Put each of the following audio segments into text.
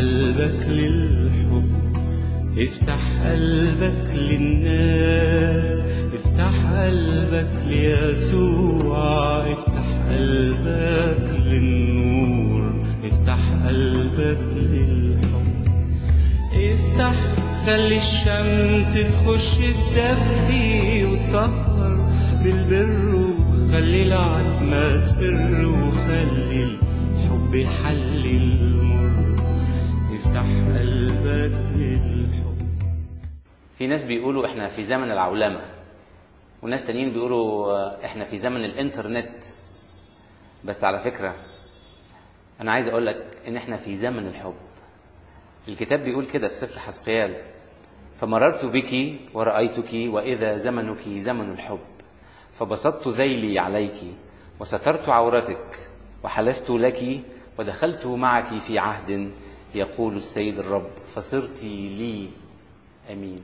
قلبك للحب، افتح قلبك للناس، افتح قلبك ليسوع، افتح قلبك للنور، افتح قلبك للحب. افتح خلي الشمس تخش تدفي وتطهر بالبر، وخلي العتمة تفر، وخلي الحب يحل المر، افتح قلبك للحب. في ناس بيقولوا احنا في زمن العولمة، وناس تانيين بيقولوا احنا في زمن الانترنت. بس على فكرة انا عايز اقول لك ان احنا في زمن الحب. الكتاب بيقول كده في سفر حزقيال: فمررت بك ورأيتك وإذا زمنك زمن الحب، فبسطت ذيلي عليك وسترت عورتك وحلفت لك ودخلت معك في عهد، يقول السيد الرب، فصرت لي أمين.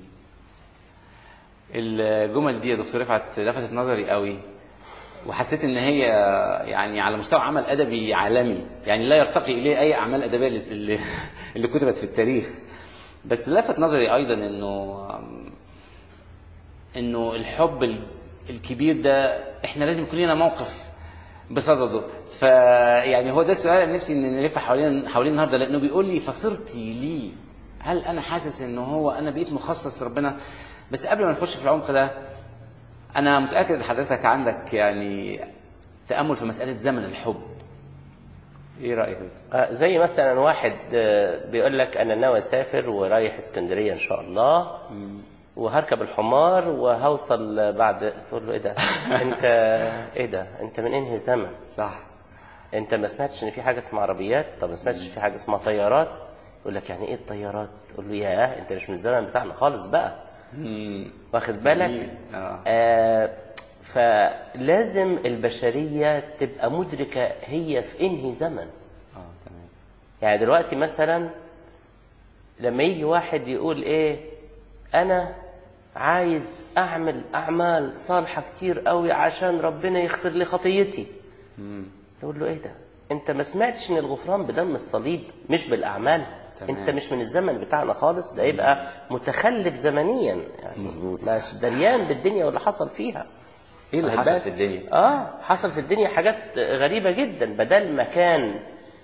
الجمل دي يا دكتور رفعت لفتت نظري قوي، وحسيت ان هي يعني على مستوى عمل ادبي عالمي، يعني لا يرتقي اليه اي اعمال ادبيه اللي كتبت في التاريخ. بس لفت نظري ايضا انه الحب الكبير ده احنا لازم يكون لنا موقف بصدده. فيعني هو ده السؤال اللي نفسي ان نلف حوالين النهارده، لانه بيقول لي فصرتي لي. هل انا حاسس انه هو انا بقيت مخصص لربنا؟ بس قبل ما نخش في العمق ده، انا متاكد ان حضرتك عندك يعني تامل في مساله زمن الحب. ايه رايك؟ زي مثلا واحد بيقول لك انا ناوي اسافر ورايح اسكندريه ان شاء الله، وهركب الحمار وهوصل بعد. تقول له ايه ده؟ انت ايه ده؟ انت من انهي زمن؟ صح. انت ما سمعتش ان في حاجه اسمها عربيات؟ طب ما سمعتش في حاجه اسمها طيارات؟ يقول لك يعني ايه الطيارات؟ تقول له ياه انت مش من الزمن بتاعنا خالص بقى. واخد بالك؟ فلازم البشريه تبقى مدركه هي في انهي زمن. تمام. يعني دلوقتي مثلا لما يجي واحد يقول ايه، انا عايز اعمل اعمال صالحه كتير قوي عشان ربنا يغفر لي خطيتي، يقول له ايه ده؟ انت ما سمعتش ان الغفران بدم الصليب مش بالاعمال؟ تمام. انت مش من الزمن بتاعنا خالص، ده يبقى متخلف زمنيا يعني. مظبوط. مش دريان بالدنيا واللي حصل فيها. ايه اللي حصل في الدنيا؟ حصل في الدنيا حاجات غريبه جدا. بدل ما كان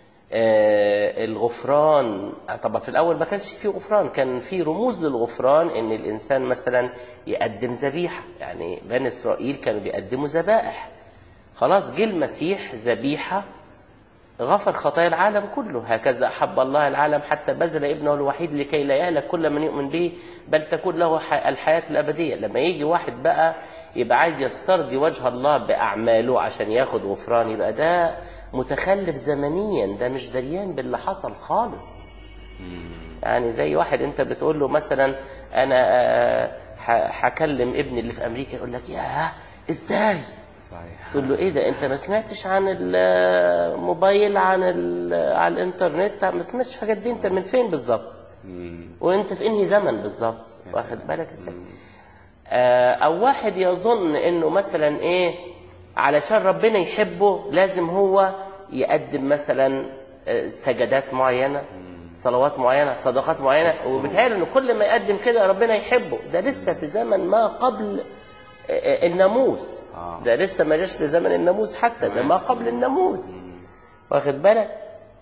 الغفران، طبعا في الاول ما كانش فيه غفران، كان فيه رموز للغفران، ان الانسان مثلا يقدم ذبيحه. يعني بني اسرائيل كانوا بيقدموا ذبائح. خلاص جه المسيح ذبيحه غفر خطايا العالم كله. هكذا احب الله العالم حتى بذل ابنه الوحيد لكي لا يهلك كل من يؤمن به بل تكون له الحياه الابديه. لما يجي واحد بقى يبقى عايز يسترضي وجه الله باعماله عشان ياخد غفران، يبقى ده متخلف زمنيا، ده مش دريان باللي حصل خالص. يعني زي واحد انت بتقول له مثلا انا هكلم ابني اللي في امريكا، يقول لك ياه ازاي؟ صحيح. تقول له ايه ده؟ انت ما سمعتش عن الموبايل، عن على الانترنت، ما سمعتش الحاجات دي؟ انت من فين بالظبط؟ وانت في انهي زمن بالظبط؟ واخد بالك ازاي؟ او واحد يظن انه مثلا ايه، علشان ربنا يحبه لازم هو يقدم مثلا سجدات معينه، صلوات معينه، صدقات معينه، وبيتهيأله انه كل ما يقدم كده ربنا يحبه. ده لسه في زمن ما قبل الناموس. ده لسه ما جاش لزمن الناموس حتى، ده ما قبل الناموس. واخد بالك؟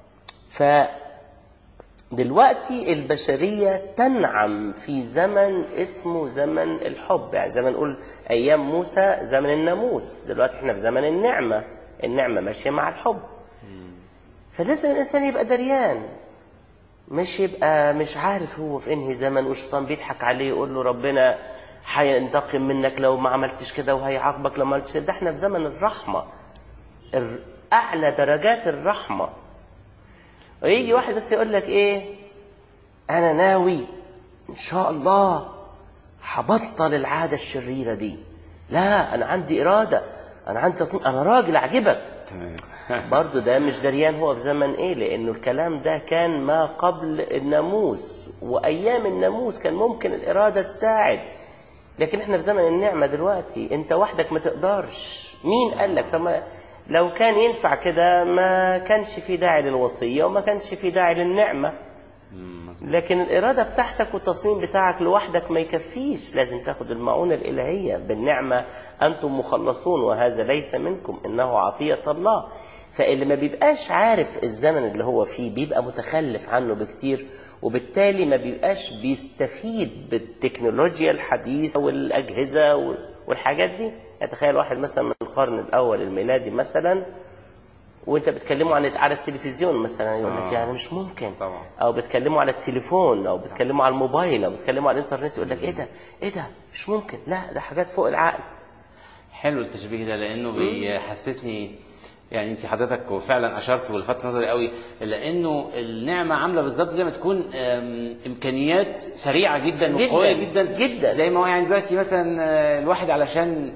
دلوقتي البشرية تنعم في زمن اسمه زمن الحب. يعني زي ما نقول أيام موسى زمن الناموس، دلوقتي احنا في زمن النعمة. النعمة ماشية مع الحب. فلازم الإنسان يبقى دريان، مش يبقى مش عارف هو في انهي زمن، والشيطان بيضحك عليه يقول له ربنا هينتقم منك لو ما عملتش كده، وهيعاقبك لو ما عملتش كده. ده احنا في زمن الرحمة، أعلى درجات الرحمة. ويجي واحد بس يقول لك ايه، انا ناوي ان شاء الله هبطل العاده الشريره دي، لا انا عندي اراده، انا عندي تصميم، انا راجل اعجبك. تمام. برضه ده مش دريان هو في زمن ايه، لانه الكلام ده كان ما قبل الناموس، وايام الناموس كان ممكن الاراده تساعد، لكن احنا في زمن النعمه دلوقتي. انت وحدك ما تقدرش. مين قال لك؟ طب لو كان ينفع كده ما كانش في داعي للوصيه وما كانش في داعي للنعمه. لكن الإرادة بتاعتك والتصميم بتاعك لوحدك ما يكفيش، لازم تاخد المعونة الإلهية. بالنعمة أنتم مخلصون وهذا ليس منكم إنه عطية الله. فاللي ما بيبقاش عارف الزمن اللي هو فيه بيبقى متخلف عنه بكتير، وبالتالي ما بيبقاش بيستفيد بالتكنولوجيا الحديثة والأجهزة والحاجات دي. يعني تخيل واحد مثلا من القرن الأول الميلادي مثلا، وانت بتكلموا على التلفزيون مثلا، يقول لك يعني مش ممكن طبعا. او بتكلموا على التليفون، او بتكلموا على الموبايل، او بتكلموا على الانترنت، يقول لك ايه ده مش ممكن، لا ده حاجات فوق العقل. حلو التشبيه ده، لانه بيحسسني يعني انت حضرتك فعلا اشرت ولفت نظري قوي، لانه النعمه عامله بالظبط زي ما تكون امكانيات سريعه جدا وقويه جدا زي ما هو يعني دلوقتي مثلا الواحد علشان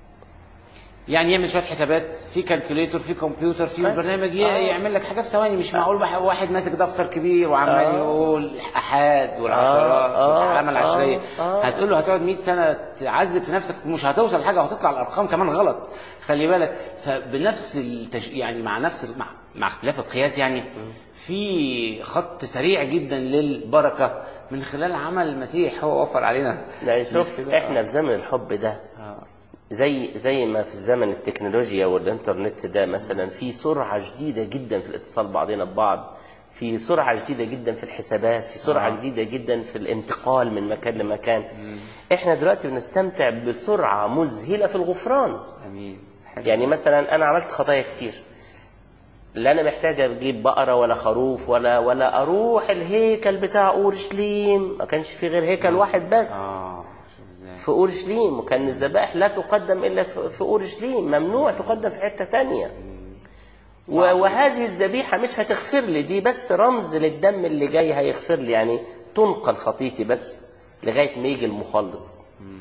يعني يعمل شويه حسابات في كالكوليتور في كمبيوتر في برنامج يعمل لك حاجه في ثواني. مش معقول واحد ماسك دفتر كبير وعمال يقول احاد والعشرات والعلامه العشريه. هتقول له هتقعد 100 سنه تعذب في نفسك ومش هتوصل لحاجه، وهتطلع الارقام كمان غلط. خلي بالك. فبنفس يعني مع اختلاف القياس يعني في خط سريع جدا للبركه من خلال عمل المسيح هو وفر علينا. يعني شوف احنا في زمن الحب ده زي ما في زمن التكنولوجيا والإنترنت ده مثلا، في سرعة جديدة جدا في الاتصال بعضنا ببعض، في سرعة جديدة جدا في الحسابات، في سرعة جديدة جدا في الانتقال من مكان لمكان. احنا دلوقتي بنستمتع بسرعة مذهلة في الغفران. أمين. يعني مثلا أنا عملت خطايا كتير، لا أنا محتاج أجيب بقرة ولا خروف ولا أروح الهيكل بتاع أورشليم. ما كانش في غير هيكل واحد بس في أورشليم، وكان الذبائح لا تقدم إلا في أورشليم، ممنوع تقدم في حتة تانية. وهذه الذبيحة مش هتغفر لي، دي بس رمز للدم اللي جاي هيغفر لي، يعني تنقل خطيتي بس لغاية ما يجي المخلص.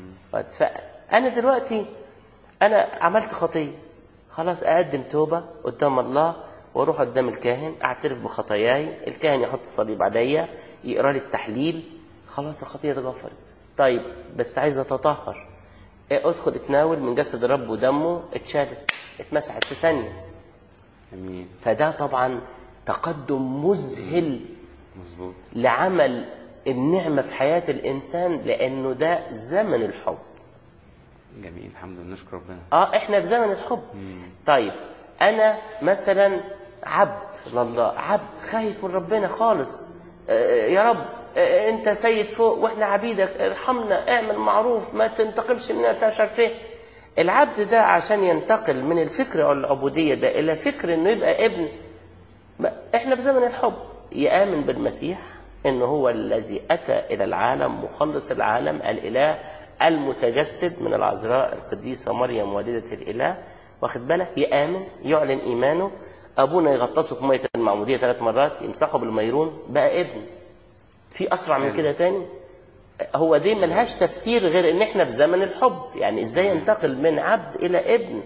فأنا دلوقتي أنا عملت خطية، خلاص أقدم توبة قدام الله وأروح قدام الكاهن أعترف بخطاياي، الكاهن يحط الصليب عليا يقرأ لي التحليل، خلاص الخطية اتغفرت. طيب بس عايز اتطهر، ادخل اتناول من جسد الرب ودمه، اتشالت اتمسحت في ثانيه. امين. فده طبعا تقدم مذهل مظبوط لعمل النعمه في حياه الانسان، لانه ده زمن الحب. جميل، الحمد لله، نشكر ربنا. احنا في زمن الحب. طيب انا مثلا عبد لله، عبد خايف من ربنا خالص، يا رب انت سيد فوق واحنا عبيدك، ارحمنا، اعمل معروف، ما تنتقمش مننا، مش عارف ايه. العبد ده عشان ينتقل من الفكر العبودية ده الى فكر انه يبقى ابن، احنا في زمن الحب. يآمن بالمسيح انه هو الذي اتى الى العالم، مخلص العالم، الاله المتجسد من العذراء القديسة مريم والدة الاله، واخد بالك؟ يآمن، يعلن ايمانه. ابونا يغطسه في مية المعمودية 3 مرات، يمسحه بالميرون، بقى ابن. في أسرع من كده تاني؟ هو دي ملهاش تفسير غير إن إحنا في زمن الحب. يعني إزاي ينتقل من عبد إلى ابن؟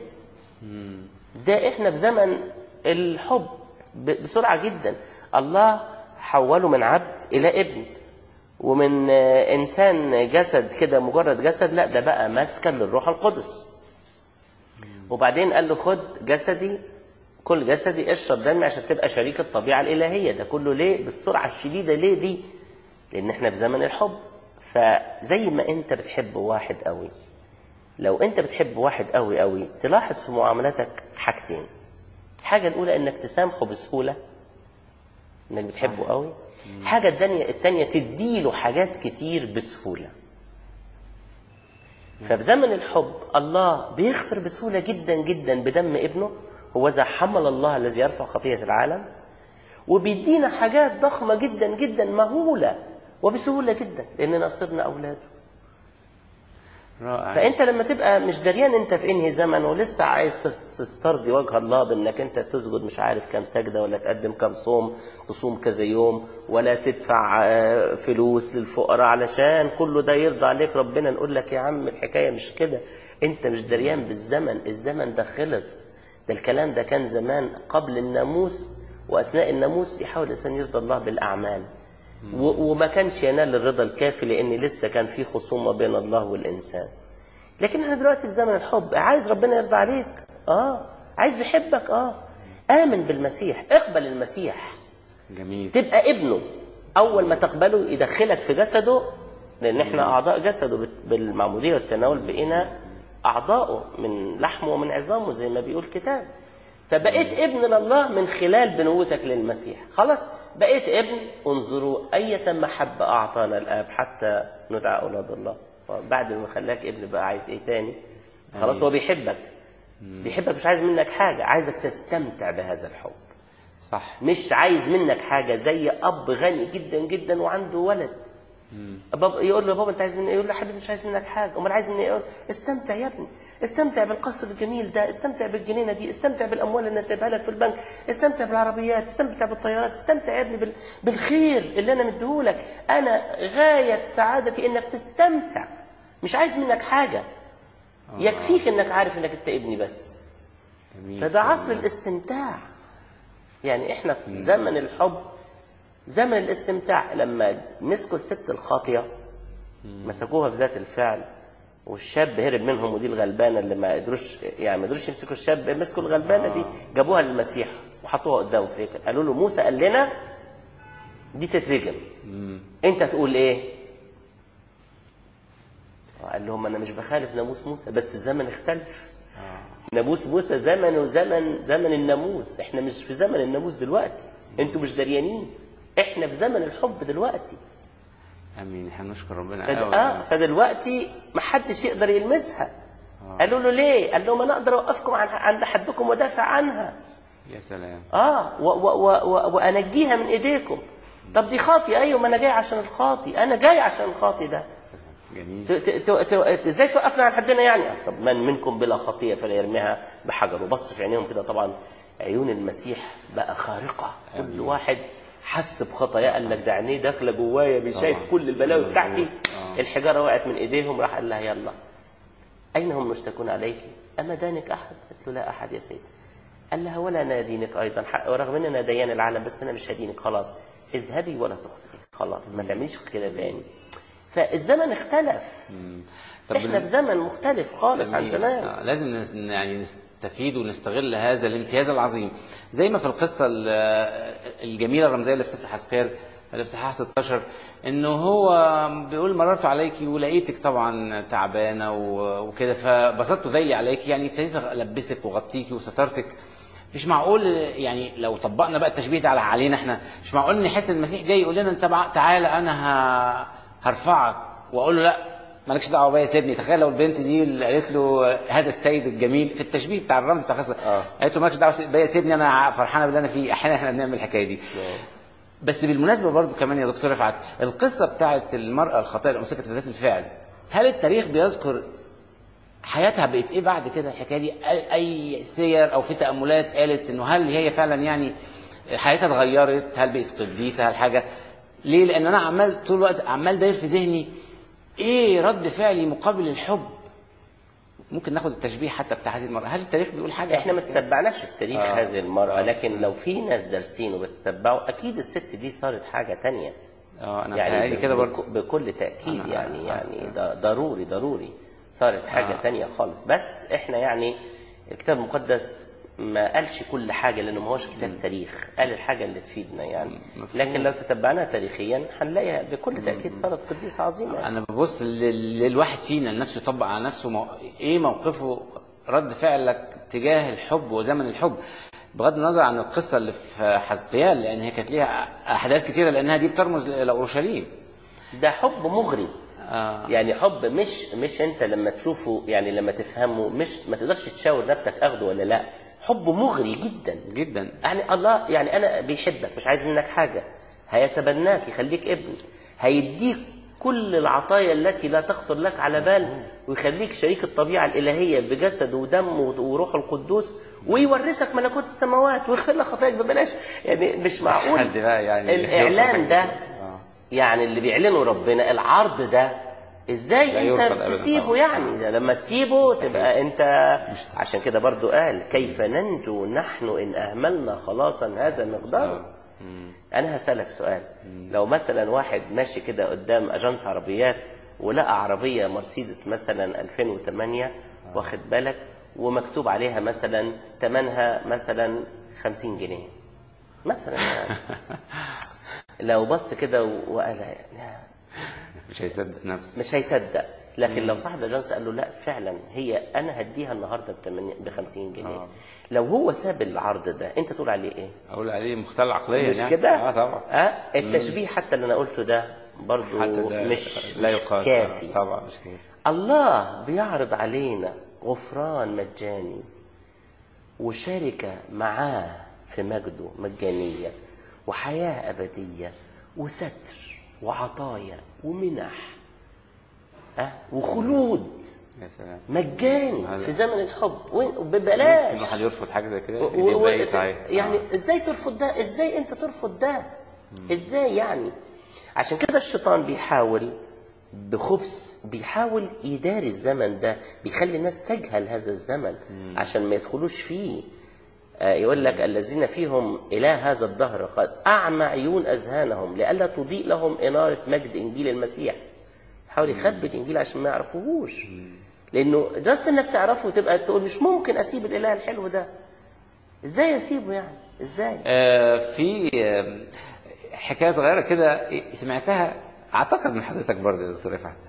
ده إحنا في زمن الحب بسرعة جدا. الله حوله من عبد إلى ابن، ومن إنسان جسد كده مجرد جسد، لا ده بقى مسكن للروح القدس. وبعدين قال له خد جسدي، كل جسدي اشرب دمي عشان تبقى شريك الطبيعة الإلهية. ده كله ليه بالسرعة الشديدة؟ ليه دي؟ لأن احنا في زمن الحب. فزي ما انت بتحب واحد قوي، لو انت بتحب واحد قوي قوي، تلاحظ في معاملاتك حاجتين. حاجة الأولى انك تسامحه بسهولة، انك بتحبه قوي. حاجة التانية تديله حاجات كتير بسهولة. ففي زمن الحب الله بيغفر بسهولة جدا جدا بدم ابنه، هو ذا حمل الله الذي يرفع خطية العالم، وبيدينا حاجات ضخمة جدا جدا مهولة وبسهولة جدا لأننا صرنا أولاده. رائع. فأنت لما تبقى مش دريان أنت في إنهي زمن ولسه عايز تسترضي وجه الله بأنك أنت تسجد مش عارف كم سجدة، ولا تقدم كم صوم، تصوم كذا يوم، ولا تدفع فلوس للفقراء علشان كله ده يرضى عليك ربنا، نقول لك يا عم الحكاية مش كده. أنت مش دريان بالزمن، الزمن ده خلص. ده الكلام ده كان زمان قبل الناموس، وأثناء الناموس يحاول الإنسان يرضى الله بالأعمال، وما كانش ينال الرضا الكافي لأن لسه كان في خصومة بين الله والإنسان. لكن احنا دلوقتي في زمن الحب، عايز ربنا يرضى عليك، عايز يحبك، آمن بالمسيح، اقبل المسيح، جميل، تبقى ابنه. اول ما تقبله يدخلك في جسده، لان احنا اعضاء جسده بالمعموديه والتناول بقينا اعضاؤه من لحمه ومن عظامه زي ما بيقول الكتاب. فبقيت ابن لله من خلال بنوتك للمسيح. خلاص بقيت ابن. انظروا اية محبة اعطانا الاب حتى ندعى اولاد الله. بعد ما خلاك ابن بقى عايز ايه تاني؟ خلاص هو بيحبك. بيحبك، مش عايز منك حاجة، عايزك تستمتع بهذا الحب. صح. مش عايز منك حاجة. زي اب غني جدا جدا وعنده ولد، بابا يقول له بابا انت عايز مني ايه؟ يقول له حبيبي مش عايز منك حاجه. امال عايز مني ايه؟ استمتع يا ابني، استمتع بالقصر الجميل ده، استمتع بالجنينه دي، استمتع بالاموال اللي انا سايبها لك في البنك، استمتع بالعربيات، استمتع بالطيارات، استمتع يا ابني بالخير اللي انا مديهولك. انا غايه سعادتي انك تستمتع، مش عايز منك حاجه. يكفيك انك عارف انك انت ابني بس. فده عصر الاستمتاع. يعني احنا في زمن الحب، زمن الاستمتاع. لما مسكوا الست الخاطية مسكوها في ذات الفعل، والشاب هرب منهم، ودي الغلبانة اللي ما قدروش يمسكوا الشاب، مسكوا الغلبانة دي جابوها للمسيح وحطوها قدامه في الهيكل. قالوا له موسى قال لنا دي تترجم، انت تقول ايه؟ قال لهم انا مش بخالف ناموس موسى، بس الزمن اختلف. ناموس موسى زمن زمن الناموس، احنا مش في زمن الناموس دلوقتي، انتوا مش دريانين، احنا في زمن الحب دلوقتي. امين. احنا نشكر ربنا قوي. فدلوقتي ما حدش يقدر يلمسها. قالوا له ليه؟ قال لهم انا اقدر اوقفكم عند حدكم وادافع عنها. يا سلام. وانجيها من ايديكم. طب دي خاطي، ايوه، ما انا جاي عشان الخاطي، انا جاي عشان الخاطي ده. جميل. ازاي توقفنا عن حدنا يعني؟ طب من منكم بلا خطيه فلا يرميها بحجر. وبص في عينيهم كده، طبعا عيون المسيح بقى خارقه. كل واحد حس بخطايا قال لك ده عينيه داخله جوايا، شايف كل البلاوي بتاعتي. الحجاره وقعت من ايديهم، راح قال لها يلا اين هم مشتكون عليك؟ اما دانك احد؟ قالت له لا احد يا سيدي. قال لها ولا انا ادينك ايضا، ورغم ان انا ديان العالم بس انا مش هدينك. خلاص اذهبي ولا تخطئي، خلاص ما تعمليش كده تاني. فالزمن اختلف. احنا في زمن مختلف خالص عن زمان. لازم يعني نستفيد ونستغل هذا الامتياز العظيم، زي ما في القصه الجميله الرمزيه اللي في سفر حزقيال اللي في اصحاح 16، انه هو بيقول مررت عليك ولقيتك طبعا تعبانه وكده، فبسطت ذيلي عليك، يعني ابتديت البسك وغطيكي وسترتك. مش معقول يعني لو طبقنا بقى التشبيه ده علينا احنا، مش معقول نحس ان المسيح جاي يقول لنا انت تعالى انا هرفعك، واقول له لا مالكش دعوه بيا سيبني. تخيل لو البنت دي اللي قالت له هذا السيد الجميل في التشبيه بتاع الرمز بتاع القصه، قالت له مالكش دعوه بيا سيبني، انا فرحانه باللي انا فيه. احيانا احنا بنعمل الحكايه دي. بس بالمناسبه برضو كمان يا دكتور رفعت، القصه بتاعت المراه الخاطئه اللي مسكت في ذات الفعل، هل التاريخ بيذكر حياتها بقت ايه بعد كده؟ الحكايه دي اي سير او في تاملات قالت انه هل هي فعلا يعني حياتها اتغيرت؟ هل بقت قديسه؟ هل حاجه؟ ليه؟ لان انا عمال طول الوقت عمال داير في ذهني ايه رد فعلي مقابل الحب. ممكن ناخد التشبيه حتى بتاع هذه المرأة، هل التاريخ بيقول حاجة؟ احنا ما تتبعناش التاريخ هذه المرأة، لكن لو في ناس دارسين وبتتبعوا اكيد الست دي صارت حاجة تانية. انا يعني كده برضه بكل تأكيد. يعني ده ضروري صارت حاجة تانية خالص. بس احنا يعني الكتاب المقدس ما قالش كل حاجة لأنه ما هوش كتاب تاريخ، قال الحاجة اللي تفيدنا يعني. لكن لو تتبعناها تاريخيا هنلاقيها بكل تأكيد صارت قديسة عظيمة يعني. أنا ببص للواحد فينا نفسه يطبق على نفسه إيه موقفه، رد فعلك تجاه الحب وزمن الحب، بغض النظر عن القصة اللي في حزقيال، لأن هي كانت ليها أحداث كثيرة، لأنها دي بترمز لأورشليم. ده حب مغري. يعني حب مش أنت لما تشوفه، يعني لما تفهمه مش ما تقدرش تشاور نفسك أخده ولا لا. حب مغري جدا جدا. يعني الله يعني أنا بيحبك، مش عايز منك حاجة، هيتبناك يخليك ابن، هيديك كل العطايا التي لا تخطر لك على بال، ويخليك شريك الطبيعة الإلهية بجسد ودم وروح القدوس، ويورثك ملكوت السماوات ويغفر لك خطاياك ببلاش. يعني مش معقول يعني الإعلان ده يعني اللي بيعلنه ربنا، العرض ده ازاي انت تسيبه؟ يعني ده لما تسيبه تبقى انت. عشان كده برضو قال كيف ننجو نحن ان اهملنا خلاصا هذا مقداره. انا هسألك سؤال، لو مثلا واحد ماشي كده قدام اجنس عربيات ولقى عربية مرسيدس مثلا 2008 واخد بالك، ومكتوب عليها مثلا ثمنها مثلا 50 جنيه مثلا يعني. لو بص كده وقال مش هيصدق نفسه، مش هيصدق. لكن لو صاحب الاجنس قال له لا فعلا هي انا هديها النهارده ب 50 جنيه، لو هو ساب العرض ده انت تقول عليه ايه؟ اقول عليه مختل عقليا، مش يعني كده؟ طبعا. التشبيه حتى اللي انا قلته ده برضو مش كافي. طبعا مش كافي. الله بيعرض علينا غفران مجاني وشركة معاه في مجده مجانية وحياة أبدية وستر وعطايا ومنح وخلود يا سلام مجاني في زمن الحب وببلاش. ممكن واحد يرفض حاجة زي كده؟ يبقى صحيح. يعني ازاي ترفض ده؟ ازاي انت ترفض ده؟ ازاي يعني؟ عشان كده الشيطان بيحاول بخبث، بيحاول يداري الزمن ده، بيخلي الناس تجهل هذا الزمن عشان ما يدخلوش فيه. يقول لك الذين فيهم إله هذا الدهر قد أعمى عيون أذهانهم لئلا تضيء لهم إنارة مجد إنجيل المسيح. حاول يخبي الإنجيل عشان ما يعرفوهوش، لأنه جاست إنك تعرفه تبقى تقول مش ممكن أسيب الإله الحلو ده. إزاي أسيبه يعني؟ إزاي؟ في حكاية صغيرة كده سمعتها أعتقد من حضرتك برضه يا دكتور رفعت،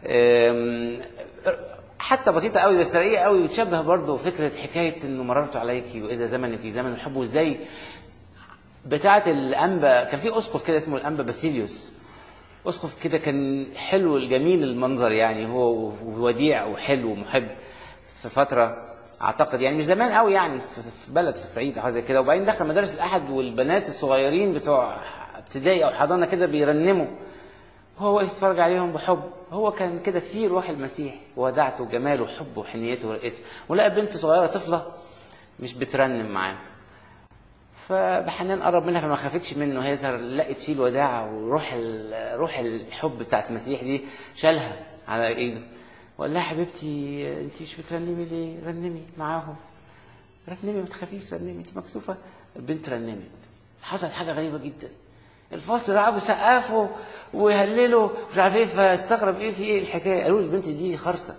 حادثة بسيطة قوي بس رقيقة قوي، بتشبه برضه فكرة حكاية إنه مررت عليك وإذا زمنك زمن الحب، وإزاي بتاعة الأنبا. كان في أسقف كده اسمه الأنبا باسيليوس، أسقف كده كان حلو الجميل المنظر، يعني هو وديع وحلو ومحب في فترة أعتقد يعني مش زمان قوي، يعني في بلد في الصعيد أو حاجة زي كده. وبعدين دخل مدارس الأحد والبنات الصغيرين بتوع ابتدائي أو حضانة كده بيرنموا، هو واقف يتفرج عليهم بحب. هو كان كده فيه روح المسيح وودعته وجماله وحبه وحنيته ورقته، ولقى بنت صغيرة طفلة مش بترنم معاه، فبحنان قرب منها فما خافتش منه، هي لقت فيه الوداعة وروح الحب بتاعت المسيح دي، شالها على ايده وقال لها حبيبتي انت مش بترنمي ليه؟ رنمي معاهم، رنمي ما تخافيش، رنمي انت مكسوفة. البنت رنمت. حصلت حاجة غريبة جدا، الفصل رعبوا سقفوا ويهللوا مش عارف ايه، فاستغرب ايه في ايه الحكايه. قالوا البنت دي خرصه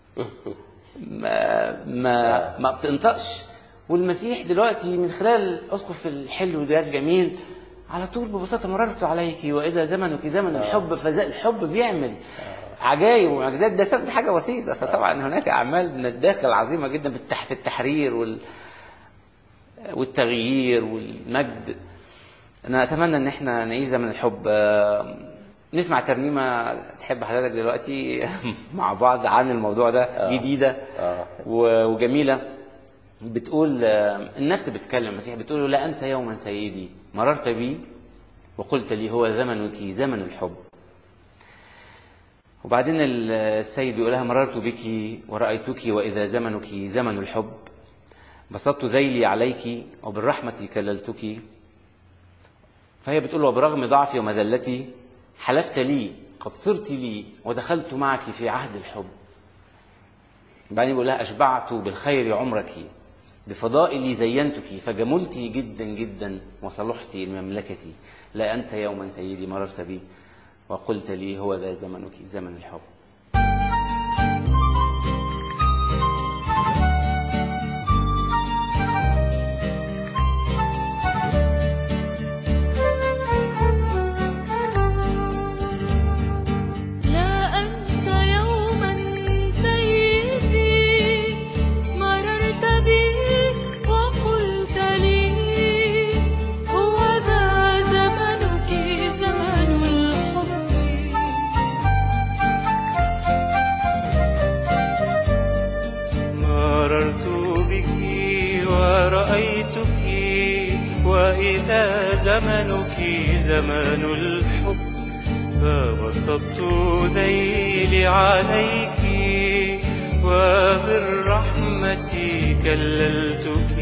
ما بتنطقش. والمسيح دلوقتي من خلال اسقف الحلو ده الجميل على طول ببساطه مررت عليك واذا زمنك زمن الحب، فالحب بيعمل عجائب ومعجزات. ده حاجه بسيطه، فطبعا هناك اعمال من الداخل عظيمه جدا في التحرير والتغيير والمجد. أنا أتمنى إن إحنا نعيش زمن الحب. نسمع ترنيمة تحب حضرتك دلوقتي مع بعض عن الموضوع ده، جديدة وجميلة، بتقول النفس بتتكلم، المسيح بتقول له لا أنسى يوما سيدي مررت بي وقلت لي هو زمنك زمن الحب. وبعدين السيد بيقولها مررت بك ورأيتك وإذا زمنك زمن الحب، بسطت ذيلي عليك وبالرحمة كللتك. فهي بتقول له برغم ضعفي ومذلتي حلفت لي قد صرت لي ودخلت معك في عهد الحب. بعدين بيقول لها أشبعت بالخير عمرك بفضائلي زينتك فجملت جدا جدا وصلحت المملكة، لا أنسى يوما سيدي مررت بي وقلت لي هو ذا زمنك زمن الحب. زمنك زمن الحب، فبسطت ذيلي عليك وبالرحمة كللتك.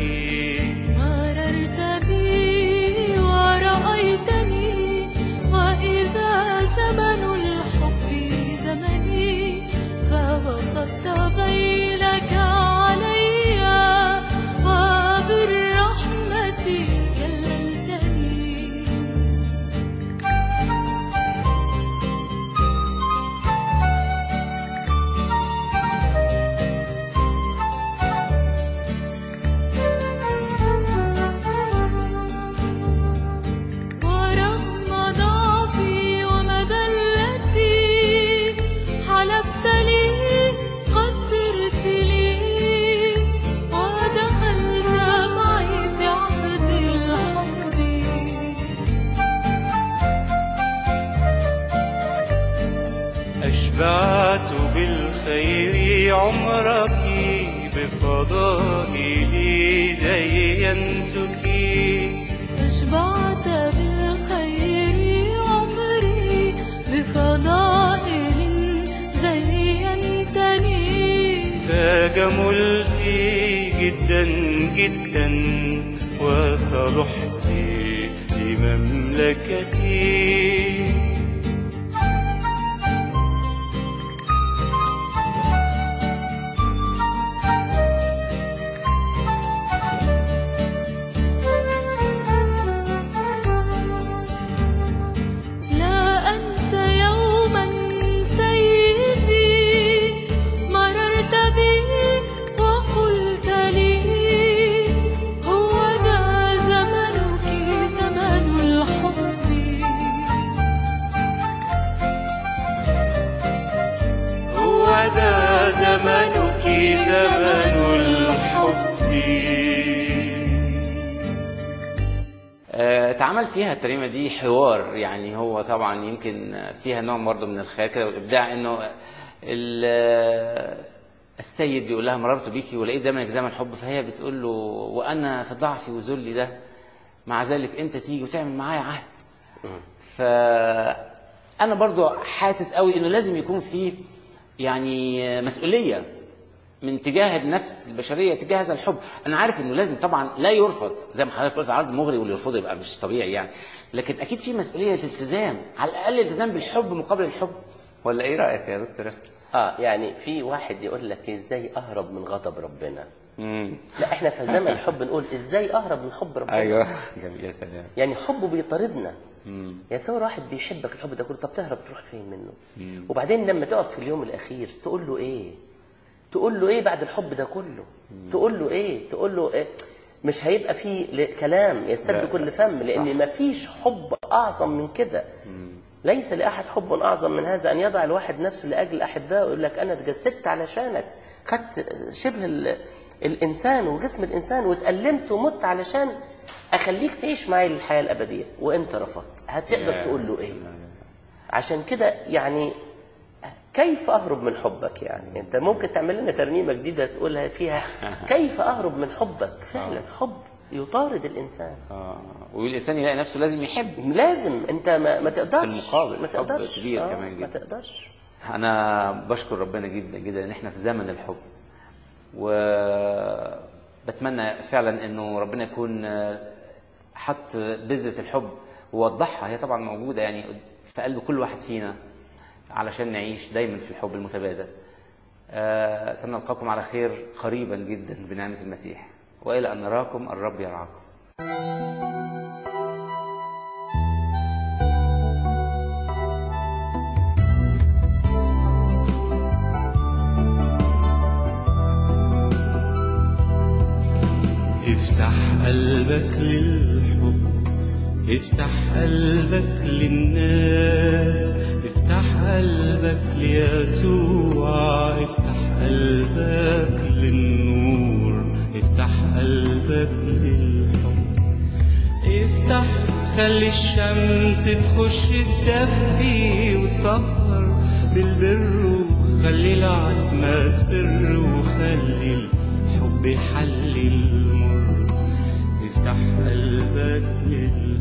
مررت بي ورأيتني وإذا زمن الحب زمني، فبسطت ذيلك علي وبالرحمة كللتني. ورغم أشبعت بالخير عمرك بفضائلي زينتك. أشبعت بالخير عمري بفضائل زينتني. فجملت جدا جدا وصلحت لمملكتي. زمنك زمن الحب. اتعمل فيها الترنيمه دي حوار، يعني هو طبعا يمكن فيها نوع برضه من الخيال كده والابداع، انه السيد بيقول لها مررت بيكي ولقيت زمنك زمن حب، فهي بتقول له وانا في ضعفي وذلي ده مع ذلك انت تيجي وتعمل معايا عهد. فانا برضه حاسس قوي انه لازم يكون في يعني مسؤولية من تجاه النفس البشرية تجاه هذا الحب. أنا عارف إنه لازم طبعا لا يرفض، زي ما حضرتك قلت عرض مغري واللي يرفضه يبقى مش طبيعي يعني، لكن أكيد في مسؤولية الالتزام، على الأقل الالتزام بالحب مقابل الحب. ولا إيه رأيك يا دكتور؟ يعني في واحد يقول لك إزاي أهرب من غضب ربنا. لا إحنا في زمن الحب نقول إزاي أهرب من حب ربنا. أيوه جميل يا سلام. يعني حبه بيطاردنا. يا سواء واحد بيحبك الحب ده كله، طب تهرب تروح فين منه؟ وبعدين لما تقف في اليوم الأخير تقول له إيه؟ تقول له إيه بعد الحب ده كله؟ تقول له إيه؟ تقول له إيه؟ مش هيبقى فيه كلام يستد كل فم، لأن ما فيش حب أعظم من كده. ليس لأحد حب أعظم من هذا، أن يضع الواحد نفسه لأجل أحبائه ويقول لك أنا اتجسدت علشانك، خدت شبه الإنسان وجسم الإنسان واتألمت ومت علشان أخليك تعيش معي للحياة الأبدية، وأنت رفضت. هتقدر تقول له إيه؟ عشان كده يعني كيف أهرب من حبك؟ يعني أنت ممكن تعمل لنا ترنيمة جديدة تقولها فيها كيف أهرب من حبك. فعلا حب يطارد الإنسان. والإنسان يلاقي نفسه لازم يحب. لازم أنت ما تقدرش. في المقابل ما تقدرش. حب كبير كمان جدا. ما تقدرش. أنا بشكر ربنا جدا جدا إن إحنا في زمن الحب، وبتمنى فعلا إنه ربنا يكون حط بذرة الحب ووضحها. هي طبعا موجودة يعني في قلب كل واحد فينا علشان نعيش دايما في الحب المتبادل. سنلقاكم على خير قريبا جدا بنعمة المسيح، وإلى أن نراكم الرب يرعاكم. افتح قلبك للحب، افتح قلبك للناس، افتح قلبك ليسوع، افتح قلبك للنور، افتح قلبك للحب. افتح خلي الشمس تخش تدفي وتطهر بالبر، وخلي العتمة تفر، وخلي الحب يحلي المر. افتح قلبك للحب.